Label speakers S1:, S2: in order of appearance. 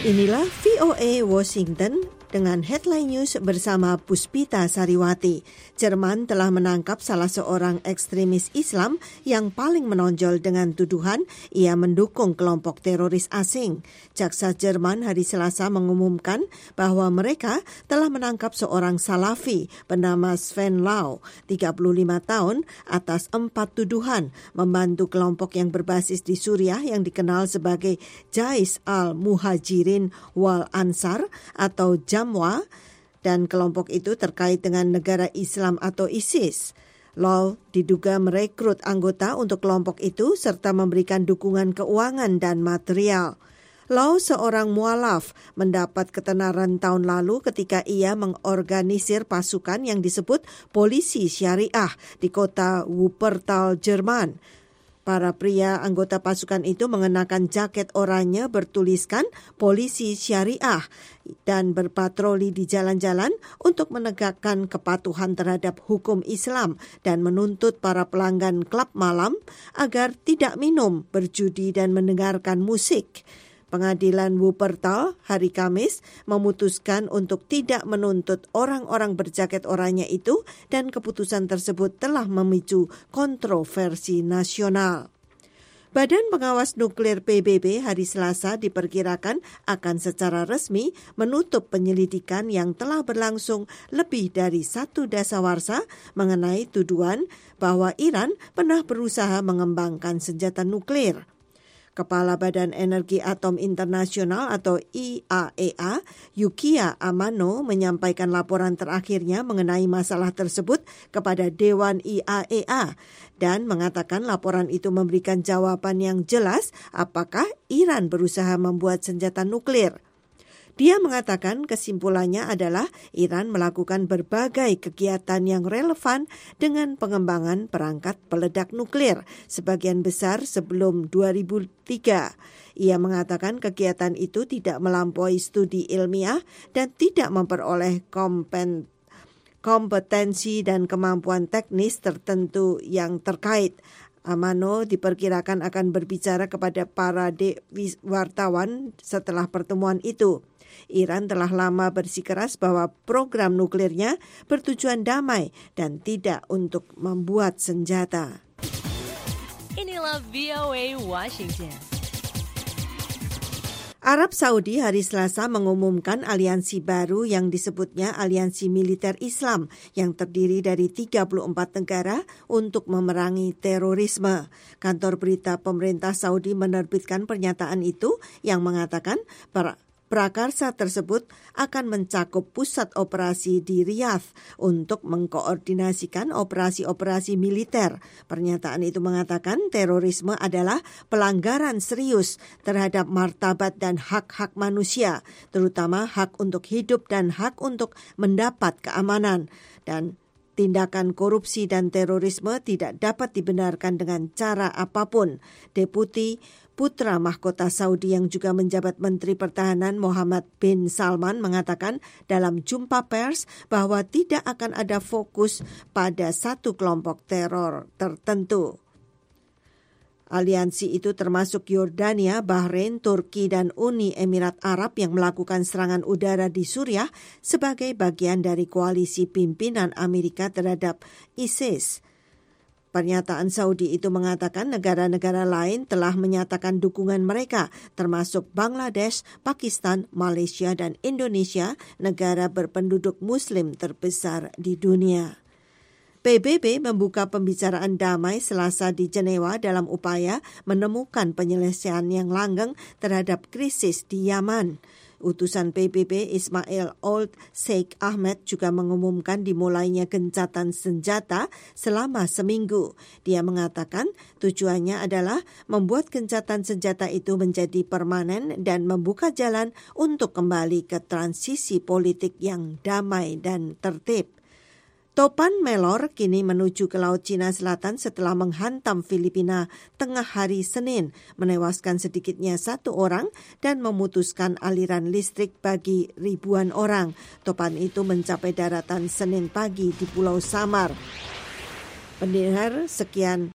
S1: Inilah VOA Washington dengan headline news bersama Puspita Sariwati. Jerman telah menangkap salah seorang ekstremis Islam yang paling menonjol dengan tuduhan ia mendukung kelompok teroris asing. Jaksa Jerman hari Selasa mengumumkan bahwa mereka telah menangkap seorang Salafi bernama Sven Lau, 35 tahun, atas 4 tuduhan membantu kelompok yang berbasis di Suriah yang dikenal sebagai Jais al-Muhajirin wal Ansar atau Jamwa, dan kelompok itu terkait dengan negara Islam atau ISIS. Lau diduga merekrut anggota untuk kelompok itu serta memberikan dukungan keuangan dan material. Lau, seorang mualaf, mendapat ketenaran tahun lalu ketika ia mengorganisir pasukan yang disebut polisi syariah di kota Wuppertal, Jerman. Para pria anggota pasukan itu mengenakan jaket oranye bertuliskan polisi syariah dan berpatroli di jalan-jalan untuk menegakkan kepatuhan terhadap hukum Islam dan menuntut para pelanggan klub malam agar tidak minum, berjudi dan mendengarkan musik. Pengadilan Wuppertal hari Kamis memutuskan untuk tidak menuntut orang-orang berjaket oranye itu dan keputusan tersebut telah memicu kontroversi nasional. Badan Pengawas Nuklir PBB hari Selasa diperkirakan akan secara resmi menutup penyelidikan yang telah berlangsung lebih dari 1 dasawarsa mengenai tuduhan bahwa Iran pernah berusaha mengembangkan senjata nuklir. Kepala Badan Energi Atom Internasional atau IAEA, Yukiya Amano, menyampaikan laporan terakhirnya mengenai masalah tersebut kepada Dewan IAEA dan mengatakan laporan itu memberikan jawaban yang jelas apakah Iran berusaha membuat senjata nuklir. Dia mengatakan kesimpulannya adalah Iran melakukan berbagai kegiatan yang relevan dengan pengembangan perangkat peledak nuklir, sebagian besar sebelum 2003. Ia mengatakan kegiatan itu tidak melampaui studi ilmiah dan tidak memperoleh kompetensi dan kemampuan teknis tertentu yang terkait. Amano diperkirakan akan berbicara kepada para wartawan setelah pertemuan itu. Iran telah lama bersikeras bahwa program nuklirnya bertujuan damai dan tidak untuk membuat senjata.
S2: Inilah VOA Washington.
S1: Arab Saudi hari Selasa mengumumkan aliansi baru yang disebutnya Aliansi Militer Islam yang terdiri dari 34 negara untuk memerangi terorisme. Kantor berita pemerintah Saudi menerbitkan pernyataan itu yang mengatakan prakarsa tersebut akan mencakup pusat operasi di Riyadh untuk mengkoordinasikan operasi-operasi militer. Pernyataan itu mengatakan terorisme adalah pelanggaran serius terhadap martabat dan hak-hak manusia, terutama hak untuk hidup dan hak untuk mendapat keamanan. Dan tindakan korupsi dan terorisme tidak dapat dibenarkan dengan cara apapun. Deputi Putra Mahkota Saudi yang juga menjabat Menteri Pertahanan Mohammed bin Salman mengatakan dalam jumpa pers bahwa tidak akan ada fokus pada satu kelompok teror tertentu. Aliansi itu termasuk Yordania, Bahrain, Turki, dan Uni Emirat Arab yang melakukan serangan udara di Suriah sebagai bagian dari koalisi pimpinan Amerika terhadap ISIS. Pernyataan Saudi itu mengatakan negara-negara lain telah menyatakan dukungan mereka, termasuk Bangladesh, Pakistan, Malaysia, dan Indonesia, negara berpenduduk Muslim terbesar di dunia. PBB membuka pembicaraan damai Selasa di Jenewa dalam upaya menemukan penyelesaian yang langgeng terhadap krisis di Yaman. Utusan PBB Ismail Old Sheikh Ahmed juga mengumumkan dimulainya gencatan senjata selama seminggu. Dia mengatakan tujuannya adalah membuat gencatan senjata itu menjadi permanen dan membuka jalan untuk kembali ke transisi politik yang damai dan tertib. Topan Melor kini menuju ke Laut Cina Selatan setelah menghantam Filipina tengah hari Senin, menewaskan sedikitnya 1 orang dan memutuskan aliran listrik bagi ribuan orang. Topan itu mencapai daratan Senin pagi di Pulau Samar. Pendengar, sekian